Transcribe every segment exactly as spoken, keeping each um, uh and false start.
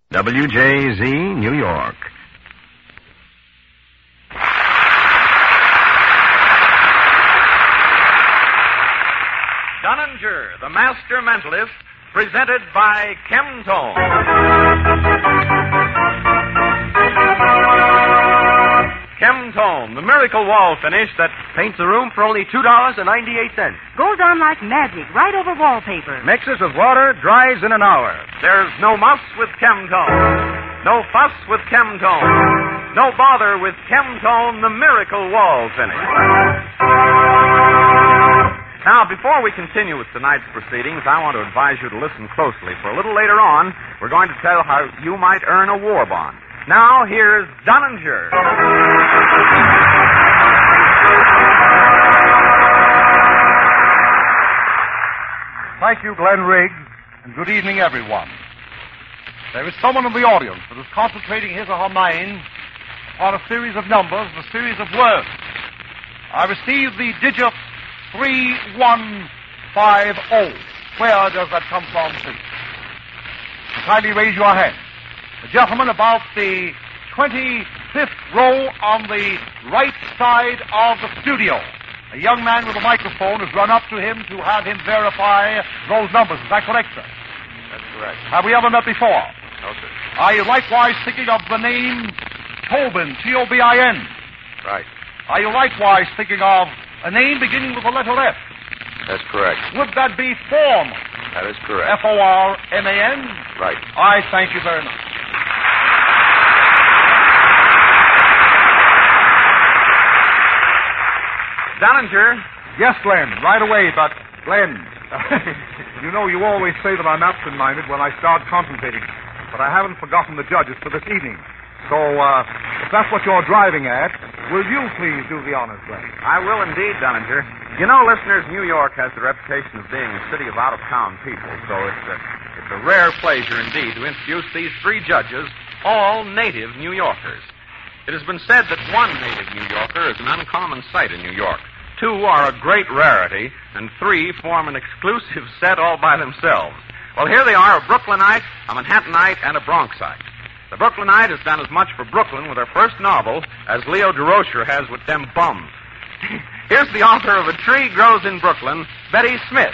W J Z, New York. Dunninger, the Master Mentalist, presented by Chemtone. Chemtone, the miracle wall finish that paints a room for only two dollars and ninety-eight cents. Goes on like magic, right over wallpaper. Mixes with water, dries in an hour. There's no muss with Chemtone. No fuss with Chemtone. No bother with Chemtone, the miracle wall finish. Now, before we continue with tonight's proceedings, I want to advise you to listen closely. For a little later on, we're going to tell how you might earn a war bond. Now, here's Dunninger. Thank you, Glenn Riggs, and good evening, everyone. There is someone in the audience that is concentrating his or her mind on a series of numbers and a series of words. I received the digit three one five zero. Where does that come from, please? So kindly raise your hand. The gentleman about the twenty-fifth row on the right side of the studio. A young man with a microphone has run up to him to have him verify those numbers. Is that correct, sir? That's correct. Have we ever met before? No, sir. Are you likewise thinking of the name Tobin, T O B I N? Right. Are you likewise thinking of a name beginning with the letter F? That's correct. Would that be Form? That is correct. F O R M A N? Right. I thank you very much. Dunninger. Yes, Glenn, right away, but Glenn, you know you always say that I'm absent-minded when I start concentrating, but I haven't forgotten the judges for this evening. So, uh, if that's what you're driving at, will you please do the honors, Glenn? I will indeed, Dunninger. You know, listeners, New York has the reputation of being a city of out-of-town people, so it's a, it's a rare pleasure indeed to introduce these three judges, all native New Yorkers. It has been said that one native New Yorker is an uncommon sight in New York. Two are a great rarity, and three form an exclusive set all by themselves. Well, here they are, a Brooklynite, a Manhattanite, and a Bronxite. The Brooklynite has done as much for Brooklyn with her first novel as Leo DeRocher has with them bums. Here's the author of A Tree Grows in Brooklyn, Betty Smith.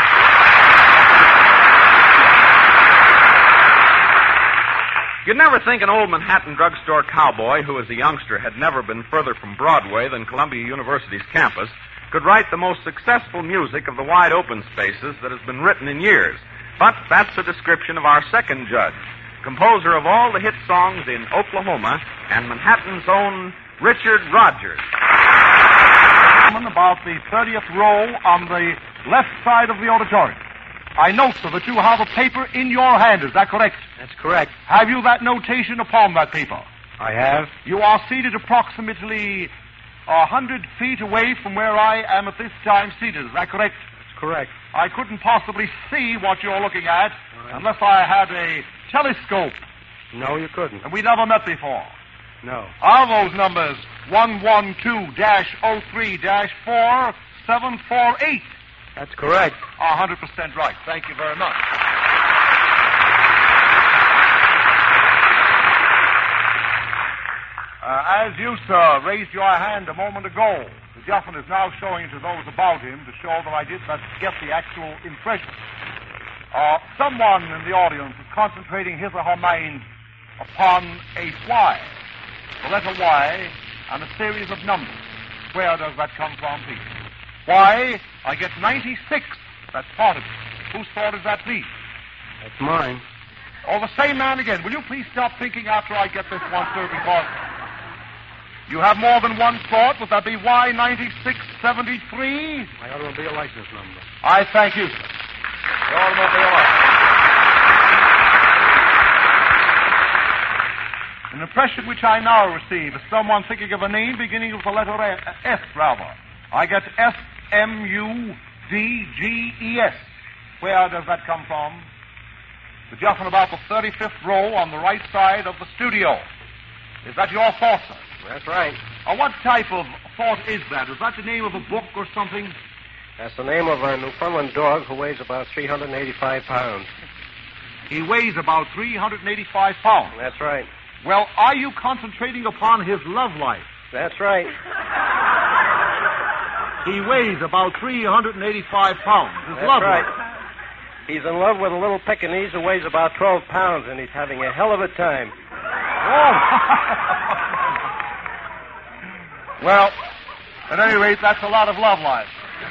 You'd never think an old Manhattan drugstore cowboy who, as a youngster, had never been further from Broadway than Columbia University's campus could write the most successful music of the wide open spaces that has been written in years. But that's a description of our second judge, composer of all the hit songs in Oklahoma and Manhattan's own Richard Rodgers. About the thirtieth row on the left side of the auditorium. I note, sir, that you have a paper in your hand. Is that correct? That's correct. Have you that notation upon that paper? I have. You are seated approximately a hundred feet away from where I am at this time seated. Is that correct? That's correct. I couldn't possibly see what you're looking at right. unless I had a telescope. No, you couldn't. And we never met before. No. Are those numbers one one two dash oh three dash four seven four eight? That's correct. A hundred percent right. Thank you very much. Uh, as you, sir, raised your hand a moment ago, the gentleman is now showing it to those about him to show that I did not get the actual impression. Uh, someone in the audience is concentrating his or her mind upon a Y, the letter Y, and a series of numbers. Where does that come from, please? Why, I get ninety-six. That's part of it. Whose thought is that, please? That's mine. Oh, the same man again. Will you please stop thinking after I get this one, sir, because you have more than one thought. Would that be Y ninety-six seventy-three? My automobile license number. I thank you, sir. The automobile license. An impression which I now receive is someone thinking of a name beginning with the letter S, rather. I get S M U D G E S. Where does that come from? The gentleman about the thirty-fifth row on the right side of the studio. Is that your thought, sir? That's right. Uh, what type of thought is that? Is that the name of a book or something? That's the name of a Newfoundland dog who weighs about three hundred eighty-five pounds. He weighs about three hundred eighty-five pounds. That's right. Well, are you concentrating upon his love life? That's right. He weighs about three hundred eighty-five pounds. His That's love right. life. He's in love with a little Pekingese who weighs about twelve pounds, and he's having a hell of a time. Oh. Well, at any rate, that's a lot of love life.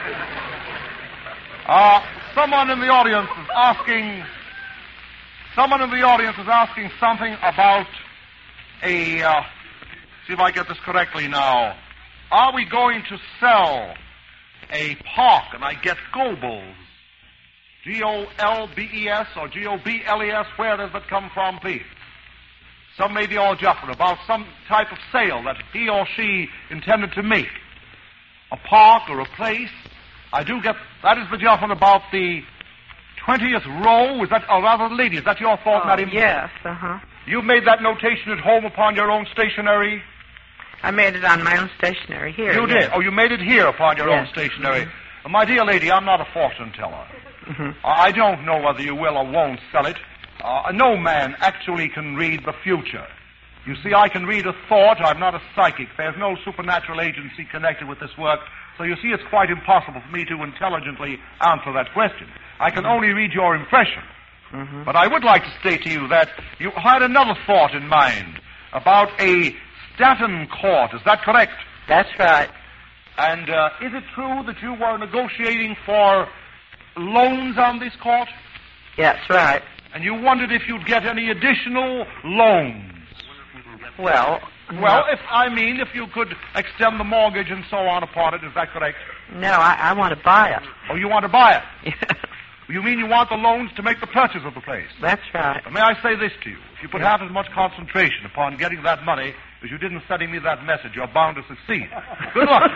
Uh, someone in the audience is asking, someone in the audience is asking something about a, uh, see if I get this correctly now. Are we going to sell a park, and I get Goebbels, G O L B E S or G O B L E S, where does that come from, please? Some may be all juffer about some type of sale that he or she intended to make. A park or a place. I do get, that is the juffer about the twentieth row. Is that, or rather, lady, is that your thought, Oh, madam? yes, uh-huh. You made that notation at home upon your own stationery? I made it on my own stationery here. You yes. did? Oh, you made it here upon your Yes. own stationery. Uh, my dear lady, I'm not a fortune teller. Mhm. I don't know whether you will or won't sell it. Uh, no man actually can read the future. You see, I can read a thought. I'm not a psychic. There's no supernatural agency connected with this work. So you see, it's quite impossible for me to intelligently answer that question. I can only read your impression. Mhm. But I would like to state to you that you had another thought in mind about a Staten Court. Is that correct? That's right. And uh, is it true that you were negotiating for loans on this court? That's right. And you wondered if you'd get any additional loans? Well, Well, if I mean, if you could extend the mortgage and so on upon it, is that correct? no, I, I want to buy it. Oh, you want to buy it? You mean you want the loans to make the purchase of the place? That's right. But may I say this to you? If you put half as much concentration upon getting that money as you did in sending me that message, you're bound to succeed. Good luck.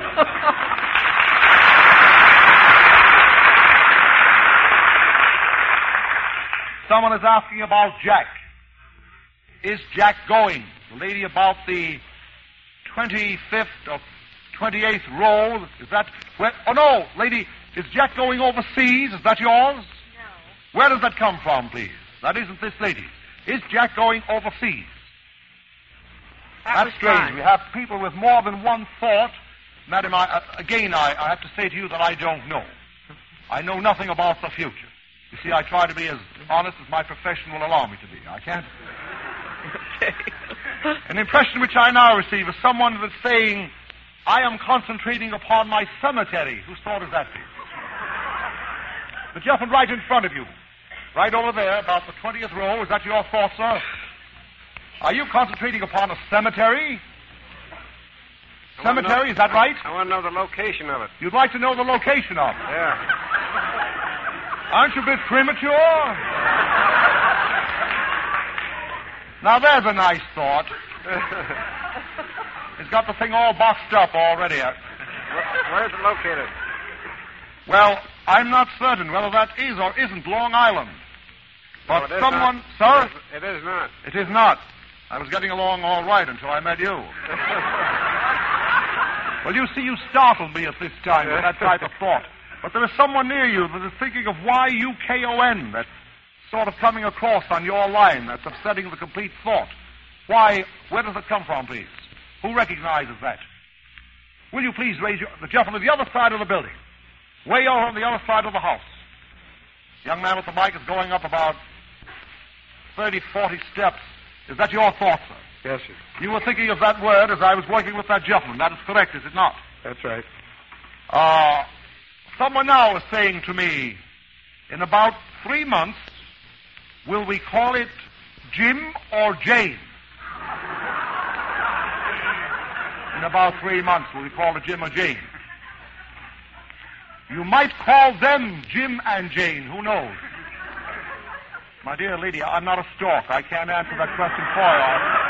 Someone is asking about Jack. Is Jack going? The lady about the twenty-fifth or twenty-eighth row. Is that where? Oh, no, lady. Is Jack going overseas? Is that yours? No. Where does that come from, please? That isn't this lady. Is Jack going overseas? That That's was strange. fine. We have people with more than one thought. Madam, I, uh, again, I, I have to say to you that I don't know. I know nothing about the future. You see, I try to be as honest as my profession will allow me to be. I can't. An impression which I now receive is someone that's saying, I am concentrating upon my cemetery. Whose thought is that, please? The gentleman right in front of you. Right over there, about the twentieth row. Is that your thought, sir? Are you concentrating upon a cemetery? I wanna Cemetery, know- is that right? I want to know the location of it. You'd like to know the location of it. Yeah. Aren't you a bit premature? Now, there's a nice thought. He's got the thing all boxed up already. Where, where's it located? Well, I'm not certain whether that is or isn't Long Island. But No, it is someone... not. Sir? It is, it is not. It is not. I was getting along all right until I met you. Well, you see, you startled me at this time with that type of thought. But there is someone near you that is thinking of Y U K O N that's sort of coming across on your line that's upsetting the complete thought. Why, where does it come from, please? Who recognizes that? Will you please raise your... The gentleman at the other side of the building. Way over on the other side of the house. The young man with the mic is going up about thirty, forty steps. Is that your thought, sir? Yes, sir. You were thinking of that word as I was working with that gentleman. That is correct, is it not? That's right. Uh, someone now is saying to me, in about three months, will we call it Jim or Jane? In about three months, will we call it Jim or Jane? You might call them Jim and Jane. Who knows? My dear lady, I'm not a stork. I can't answer that question for you.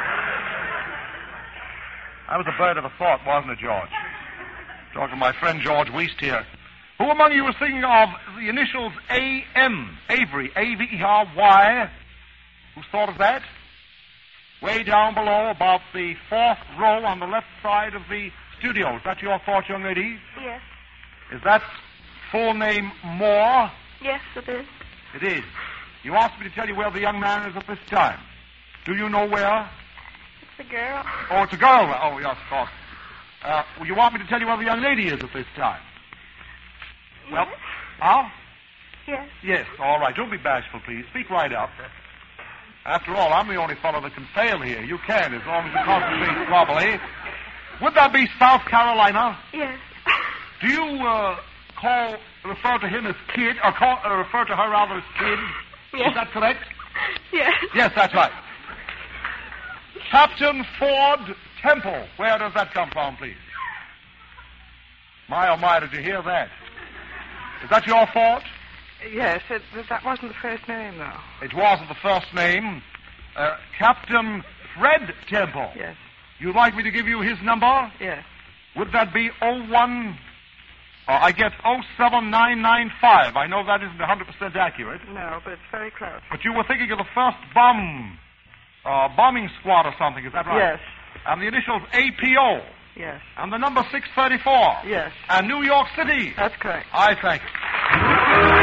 That was a bird of a thought, wasn't it, George? Talking to my friend George Weist here. Who among you was thinking of the initials A M? Avery. A V E R Y. Who's thought of that? Way down below, about the fourth row on the left side of the studio. Is that your thought, young lady? Yes. Is that full name Moore? Yes, it is. It is. You asked me to tell you where the young man is at this time. Do you know where? It's a girl. Oh, it's a girl. Oh, yes, of course. Uh, well, you want me to tell you where the young lady is at this time? Well, Yes. huh? Yes. Yes, all right. Don't be bashful, please. Speak right up. After all, I'm the only fellow that can fail here. You can, as long as you concentrate properly. Would that be South Carolina? Yes. Do you uh, call, refer to him as Kid, or call, uh, refer to her rather as Kid? Yes. Is that correct? Yes. Yes, that's right. Captain Ford Temple. Where does that come from, please? My, oh my, did you hear that? Is that your fault? Yes, it, that wasn't the first name, though. It wasn't the first name. Uh, Captain Fred Temple. Yes, You'd like me to give you his number? yes. Would that be oh one... Uh, I get oh seven nine nine five. I know that isn't one hundred percent accurate. No, but it's very close. But you were thinking of the first bomb... Uh, bombing squad or something, is that right? Yes, And the initials A P O. yes, And the number six thirty-four. yes. And New York City. That's correct. I thank you.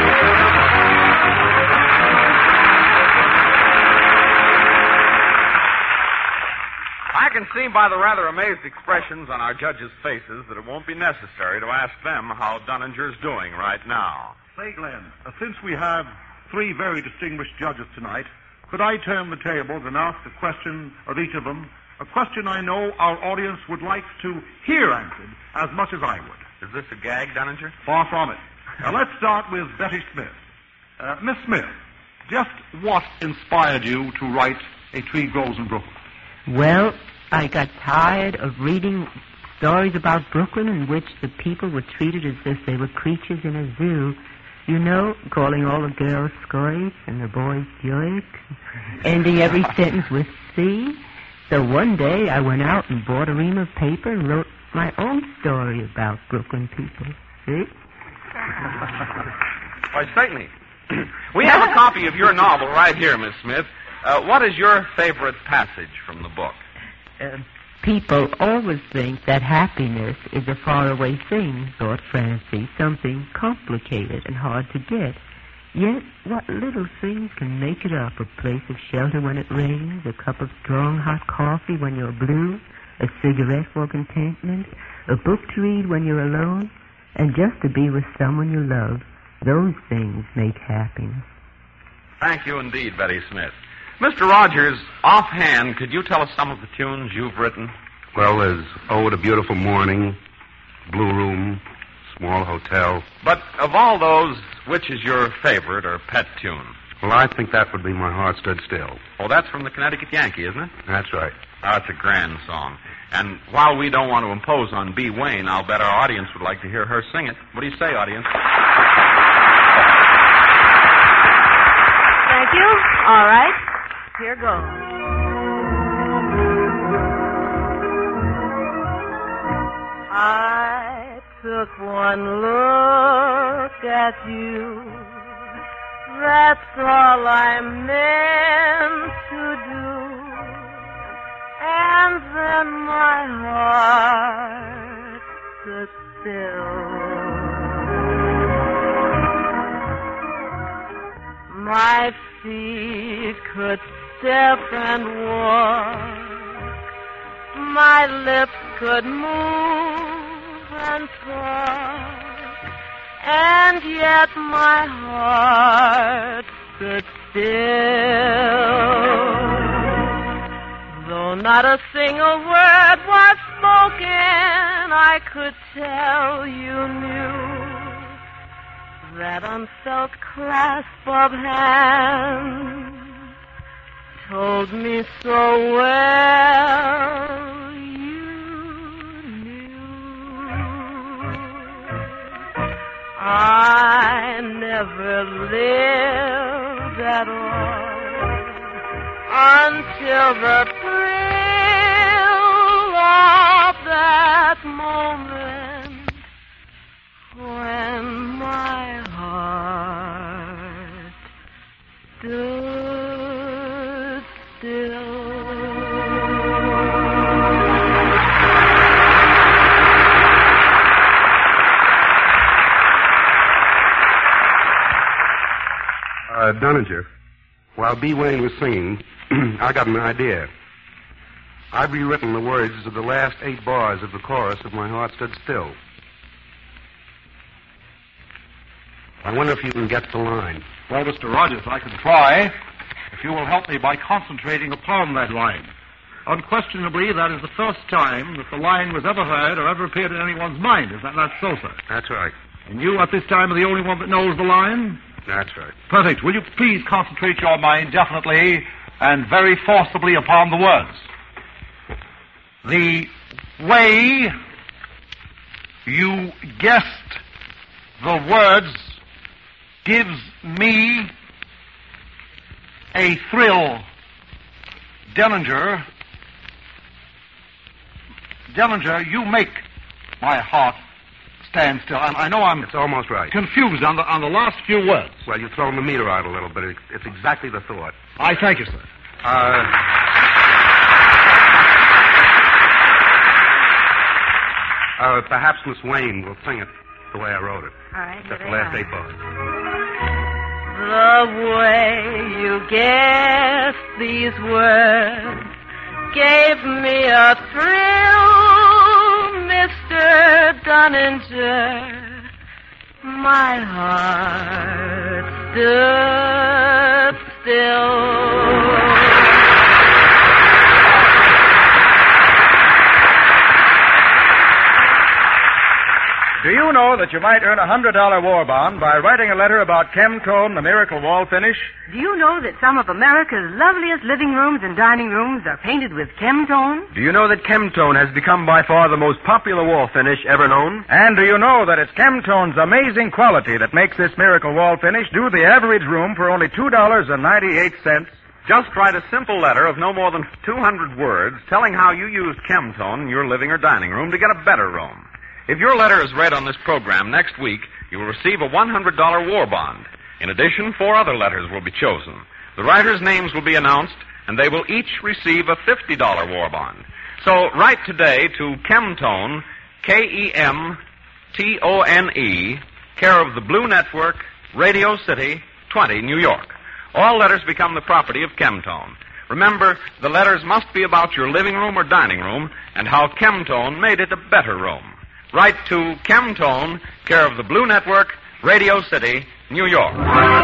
I can see by the rather amazed expressions on our judges' faces that it won't be necessary to ask them how Dunninger's doing right now. Say, Glenn, uh, since we have three very distinguished judges tonight, could I turn the tables and ask a question of each of them? A question I know our audience would like to hear answered as much as I would. Is this a gag, Dunninger? Far from it. Now, let's start with Betty Smith. Uh, Miss Smith, just what inspired you to write A Tree Grows in Brooklyn? Well, I got tired of reading stories about Brooklyn in which the people were treated as if they were creatures in a zoo. You know, calling all the girls scories and the boys jerks, ending every sentence with C. So one day I went out and bought a ream of paper and wrote my own story about Brooklyn people. See? Why, certainly. We have a copy of your novel right here, Miss Smith. Uh, what is your favorite passage from the book? Uh, people always think that happiness is a faraway thing, thought Francie, something complicated and hard to get. Yet, what little things can make it up? A place of shelter when it rains, a cup of strong hot coffee when you're blue, a cigarette for contentment, a book to read when you're alone, and just to be with someone you love. Those things make happiness. Thank you indeed, Betty Smith. Mister Rogers, offhand, could you tell us some of the tunes you've written? Well, there's Oh, What a Beautiful Morning, Blue Room, Small Hotel. But of all those, which is your favorite or pet tune? Well, I think that would be My Heart Stood Still. Oh, that's from the Connecticut Yankee, isn't it? That's right. Oh, it's a grand song. And while we don't want to impose on Bee Wayne, I'll bet our audience would like to hear her sing it. What do you say, audience? Thank you. All right. Here goes. I took one look at you. That's all I meant to do. And then my heart stood still. My feet could step and walk. My lips could move and talk. And yet my heart stood still. Though not a single word was spoken, I could tell you knew that unfelt clasp of hands told me so well you knew. I never lived at all until the thrill of that moment when my heart stood still. Uh, Dunninger, While B. Wayne was singing, I got an idea. I've rewritten the words of the last eight bars of the chorus of My Heart Stood Still. I wonder if you can get the line. Well, Mister Rogers, I can try, if you will help me by concentrating upon that line. Unquestionably, that is the first time that the line was ever heard or ever appeared in anyone's mind. Is that not so, sir? That's right. And you, at this time, are the only one that knows the line? That's right. Perfect. Will you please concentrate your mind definitely and very forcibly upon the words? The way you guessed the words gives me a thrill. Dellinger, Dellinger, you make my heart stand still. I, I know I'm It's almost right. confused on the on the last few words. Well, you've thrown the meter out a little, but it, it's exactly the thought. I thank you, sir. Uh, uh, perhaps Miss Wayne will sing it the way I wrote it. All right, Just here the they last are. eight bars. The way you guessed these words gave me a thrill, Mister Dunninger. My heart stood still. Do you know that you might earn a one hundred dollar war bond by writing a letter about Chemtone, the miracle wall finish? Do you know that some of America's loveliest living rooms and dining rooms are painted with Chemtone? Do you know that Chemtone has become by far the most popular wall finish ever known? And do you know that it's Chemtone's amazing quality that makes this miracle wall finish do the average room for only two dollars and ninety-eight cents? Just write a simple letter of no more than two hundred words telling how you used Chemtone in your living or dining room to get a better room. If your letter is read on this program next week, you will receive a one hundred dollar war bond. In addition, four other letters will be chosen. The writers' names will be announced, and they will each receive a fifty dollar war bond. So write today to Chemtone, K E M T O N E, care of the Blue Network, Radio City, twenty, New York. All letters become the property of Chemtone. Remember, the letters must be about your living room or dining room and how Chemtone made it a better room. Write to Chemtone, care of the Blue Network, Radio City, New York.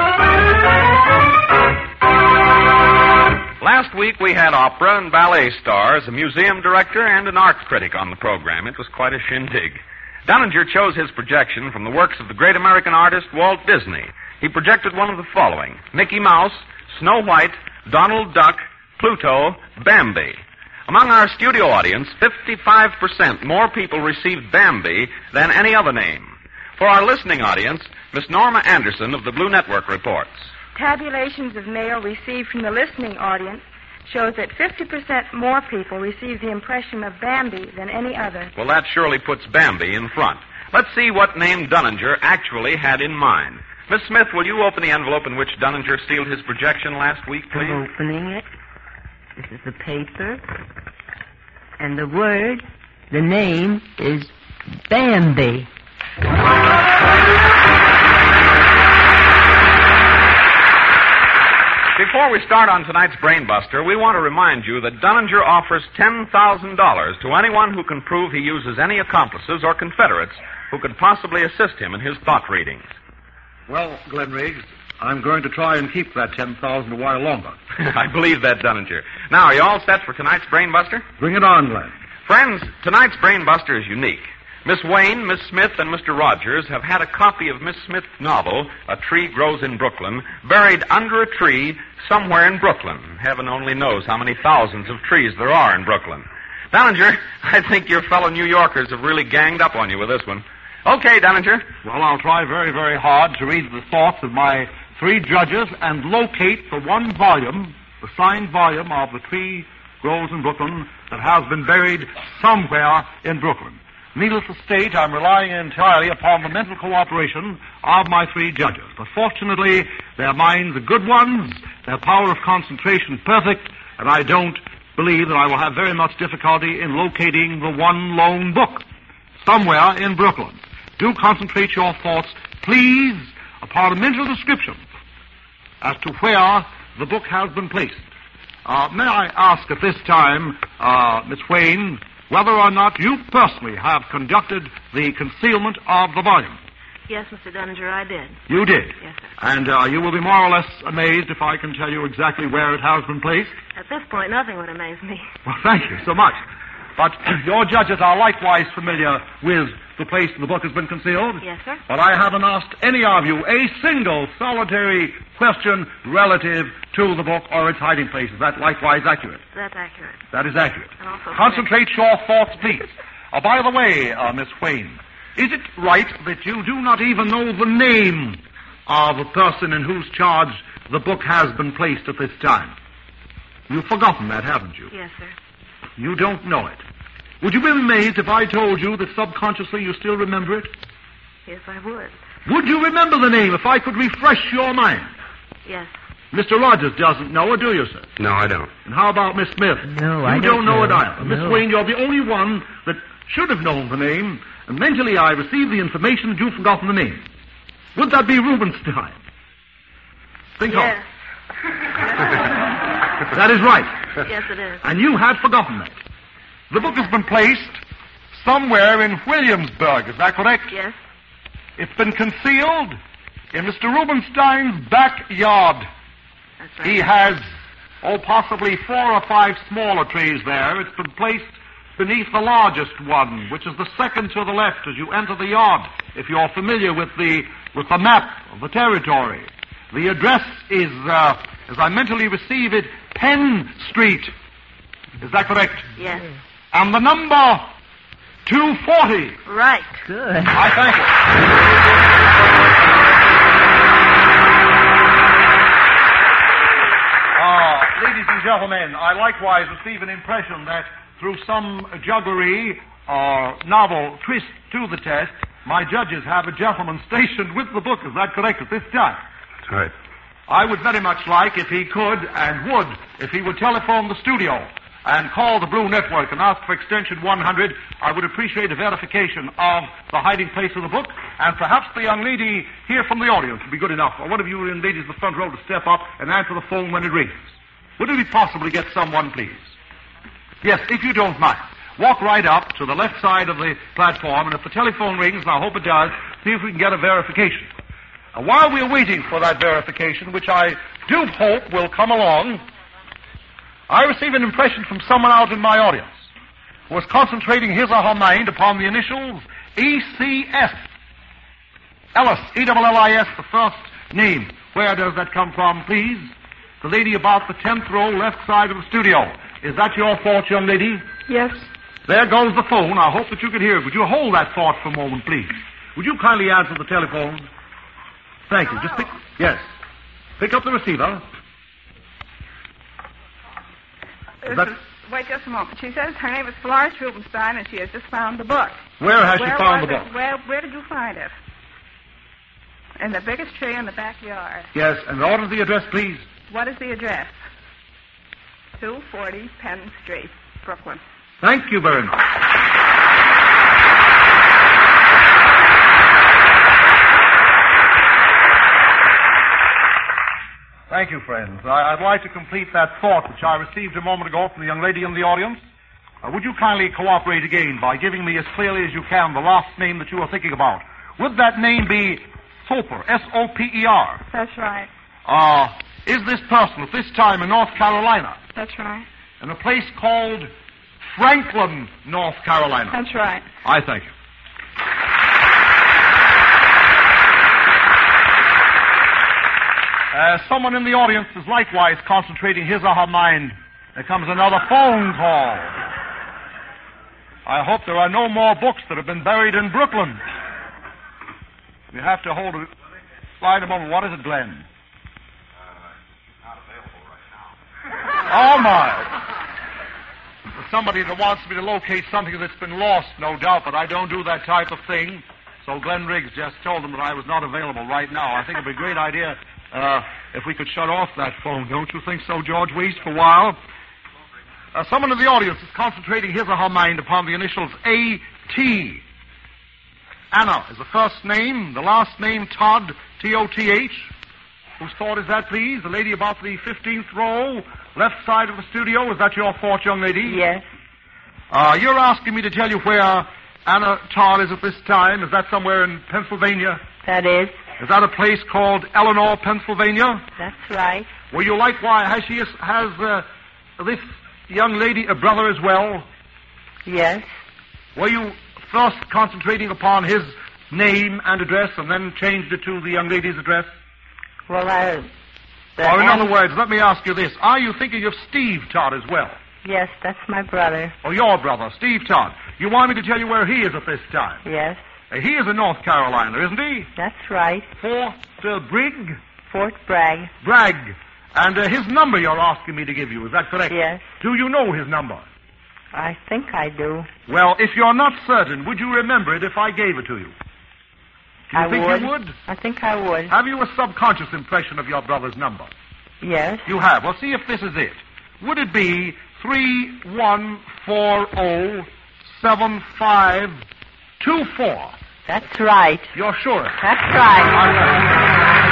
Last week we had opera and ballet stars, a museum director, and an art critic on the program. It was quite a shindig. Dunninger chose his projection from the works of the great American artist Walt Disney. He projected one of the following: Mickey Mouse, Snow White, Donald Duck, Pluto, Bambi. Among our studio audience, fifty-five percent more people received Bambi than any other name. For our listening audience, Miss Norma Anderson of the Blue Network reports. Tabulations of mail received from the listening audience shows that fifty percent more people received the impression of Bambi than any other. Well, that surely puts Bambi in front. Let's see what name Dunninger actually had in mind. Miss Smith, will you open the envelope in which Dunninger sealed his projection last week, please? I'm opening it. This is the paper. And the word, the name, is Bambi. Before we start on tonight's Brainbuster, we want to remind you that Dunninger offers ten thousand dollars to anyone who can prove he uses any accomplices or confederates who could possibly assist him in his thought readings. Well, Glenn Riggs, I'm going to try and keep that ten thousand dollars a while longer. I believe that, Dunninger. Now, are you all set for tonight's Brainbuster? Bring it on, Glenn. Friends, tonight's Brainbuster is unique. Miss Wayne, Miss Smith, and Mister Rogers have had a copy of Miss Smith's novel, A Tree Grows in Brooklyn, buried under a tree somewhere in Brooklyn. Heaven only knows how many thousands of trees there are in Brooklyn. Dunninger, I think your fellow New Yorkers have really ganged up on you with this one. Okay, Dunninger. Well, I'll try very, very hard to read the thoughts of my three judges and locate the one volume, the signed volume of The Tree Grows in Brooklyn that has been buried somewhere in Brooklyn. Needless to state, I'm relying entirely upon the mental cooperation of my three judges. But fortunately, their minds are good ones, their power of concentration perfect, and I don't believe that I will have very much difficulty in locating the one lone book somewhere in Brooklyn. Do concentrate your thoughts, please, upon a mental description as to where the book has been placed. Uh, may I ask at this time, uh, Miss Wayne, whether or not you personally have conducted the concealment of the volume? Yes, Mister Dunninger, I did. You did? Yes, sir. And uh, you will be more or less amazed if I can tell you exactly where it has been placed? At this point, nothing would amaze me. Well, thank you so much. But your judges are likewise familiar with the place the book has been concealed? Yes, sir. But I haven't asked any of you a single solitary question relative to the book or its hiding place. Is that likewise accurate? That's accurate. That is accurate. And also Concentrate your thoughts, please. Uh, by the way, uh, Miss Wayne, is it right that you do not even know the name of the person in whose charge the book has been placed at this time? You've forgotten that, haven't you? Yes, sir. You don't know it. Would you be amazed if I told you that subconsciously you still remember it? Yes, I would. Would you remember the name if I could refresh your mind? Yes. Mister Rogers doesn't know it, do you, sir? No, I don't. And how about Miss Smith? No, you I don't, don't know, know it either. No. Miss Wayne, you're the only one that should have known the name, and mentally I received the information that you've forgotten the name. Would that be Rubenstein? Think yes. of it. That is right. Yes, it is. And you had forgotten that. The book has been placed somewhere in Williamsburg, is that correct? Yes. It's been concealed in Mister Rubenstein's backyard. That's right. He has, oh, possibly four or five smaller trays there. It's been placed beneath the largest one, which is the second to the left as you enter the yard, if you're familiar with the with the map of the territory. The address is, uh, as I mentally receive it, Penn Street. Is that correct? Yes. And the number two forty. Right. Good. I thank you. Uh, ladies and gentlemen, I likewise receive an impression that through some jugglery or novel twist to the test, my judges have a gentleman stationed with the book. Is that correct at this time? That's right. I would very much like, if he could and would, if he would telephone the studio and call the Blue Network and ask for extension one hundred, I would appreciate a verification of the hiding place of the book, and perhaps the young lady here from the audience would be good enough, or one of you young ladies in the front row to step up and answer the phone when it rings. Would it be possible to get someone, please? Yes, if you don't mind. Walk right up to the left side of the platform, and if the telephone rings, and I hope it does, see if we can get a verification. Now, while we're waiting for that verification, which I do hope will come along, I receive an impression from someone out in my audience who is concentrating his or her mind upon the initials E C S. Ellis, E L L I S, the first name. Where does that come from, please? The lady about the tenth row, left side of the studio. Is that your thought, young lady? Yes. There goes the phone. I hope that you can hear it. Would you hold that thought for a moment, please? Would you kindly answer the telephone? Thank you. Just pick... Yes. Pick up the receiver. This That- is, wait just a moment. She says her name is Florence Rubenstein, and she has just found the book. Where has where she found the was book? It? Where, where did you find it? In the biggest tree in the backyard. Yes, and order the address, please. What is the address? two forty Penn Street, Brooklyn. Thank you very much. Thank you, friends. I, I'd like to complete that thought which I received a moment ago from the young lady in the audience. Uh, would you kindly cooperate again by giving me as clearly as you can the last name that you are thinking about? Would that name be Soper, S O P E R? That's right. Uh, is this person at this time in North Carolina? That's right. In a place called Franklin, North Carolina? That's right. I thank you. As someone in the audience is likewise concentrating his or her mind, there comes another phone call. I hope there are no more books that have been buried in Brooklyn. You have to hold a line a moment. What is it, Glenn? Not available right now. Oh, my. There's somebody that wants me to locate something that's been lost, no doubt, but I don't do that type of thing. So Glenn Riggs just told them that I was not available right now. I think it would be a great idea uh, if we could shut off that phone. Don't you think so, George Waste, for a while? Uh, someone in the audience is concentrating his or her mind upon the initials A T. Anna is the first name, the last name Todd, T O T H. Whose thought is that, please? The lady about the fifteenth row, left side of the studio. Is that your thought, young lady? Yes. Uh, you're asking me to tell you where Anna Todd is at this time. Is that somewhere in Pennsylvania? That is. Is that a place called Eleanor, Pennsylvania? That's right. Were you likewise, has she, has uh, this young lady a brother as well? Yes. Were you first concentrating upon his name and address and then changed it to the young lady's address? Well, I... Or in other words, let me ask you this. Are you thinking of Steve Todd as well? Yes, that's my brother. Oh, your brother, Steve Todd. You want me to tell you where he is at this time? Yes. Uh, he is in North Carolina, isn't he? That's right. Fort uh, Brigg? Fort Bragg. Bragg. And uh, his number you're asking me to give you, is that correct? Yes. Do you know his number? I think I do. Well, if you're not certain, would you remember it if I gave it to you? Do you I think would. you would? I think I would. Have you a subconscious impression of your brother's number? Yes. You have. Well, see if this is it. Would it be three one four zero seven five two four? That's right. You're sure? That's right.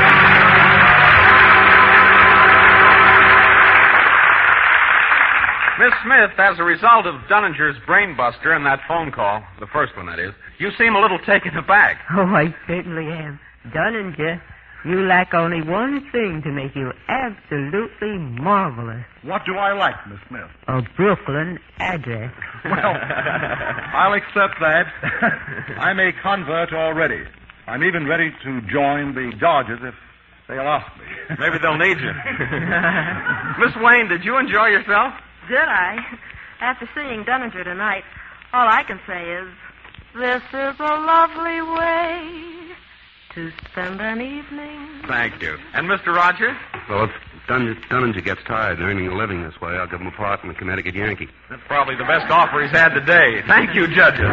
Miss Smith, as a result of Dunninger's brainbuster and that phone call, the first one that is, you seem a little taken aback. Oh, I certainly am. Dunninger, you lack only one thing to make you absolutely marvelous. What do I like, Miss Smith? A Brooklyn address. Well, I'll accept that. I'm a convert already. I'm even ready to join the Dodgers if they'll ask me. Maybe they'll need you. Miss Wayne, did you enjoy yourself? Did I? After seeing Dunninger tonight, all I can say is, this is a lovely way to spend an evening. Thank you. And Mister Rogers? Well, if Dun- Dunninger gets tired of earning a living this way, I'll give him a part in the Connecticut Yankee. That's probably the best offer he's had today. Thank you, judges.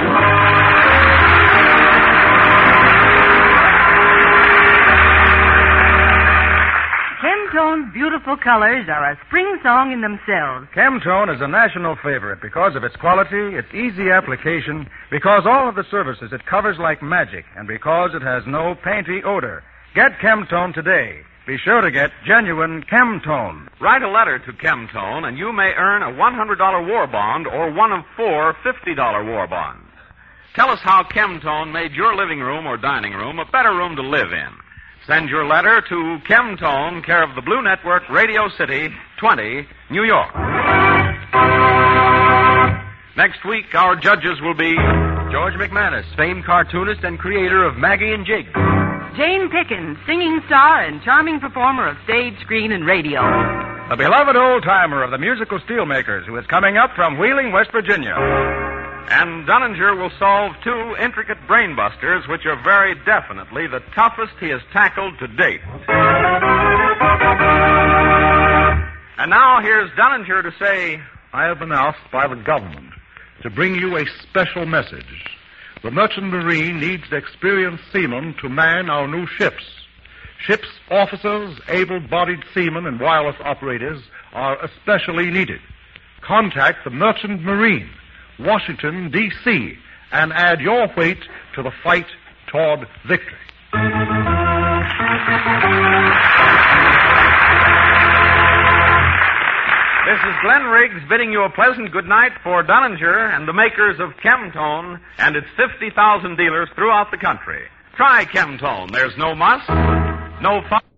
Chemtone's beautiful colors are a spring song in themselves. Chemtone is a national favorite because of its quality, its easy application, because all of the services it covers like magic, and because it has no painty odor. Get Chemtone today. Be sure to get genuine Chemtone. Write a letter to Chemtone, and you may earn a one hundred dollars war bond or one of four fifty dollars war bonds. Tell us how Chemtone made your living room or dining room a better room to live in. Send your letter to Chemtone, care of the Blue Network, Radio City, twenty, New York. Next week, our judges will be George McManus, famed cartoonist and creator of Maggie and Jake. Jane Pickens, singing star and charming performer of stage, screen, and radio. The beloved old-timer of the musical steelmakers who is coming up from Wheeling, West Virginia. And Dunninger will solve two intricate brainbusters, which are very definitely the toughest he has tackled to date. And now here's Dunninger to say, I have been asked by the government to bring you a special message. The Merchant Marine needs experienced seamen to man our new ships. Ships' officers, able-bodied seamen, and wireless operators are especially needed. Contact the Merchant Marine, Washington, D C, and add your weight to the fight toward victory. This is Glenn Riggs bidding you a pleasant good night for Dunninger and the makers of Chemtone and its fifty thousand dealers throughout the country. Try Chemtone. There's no muss, no fun.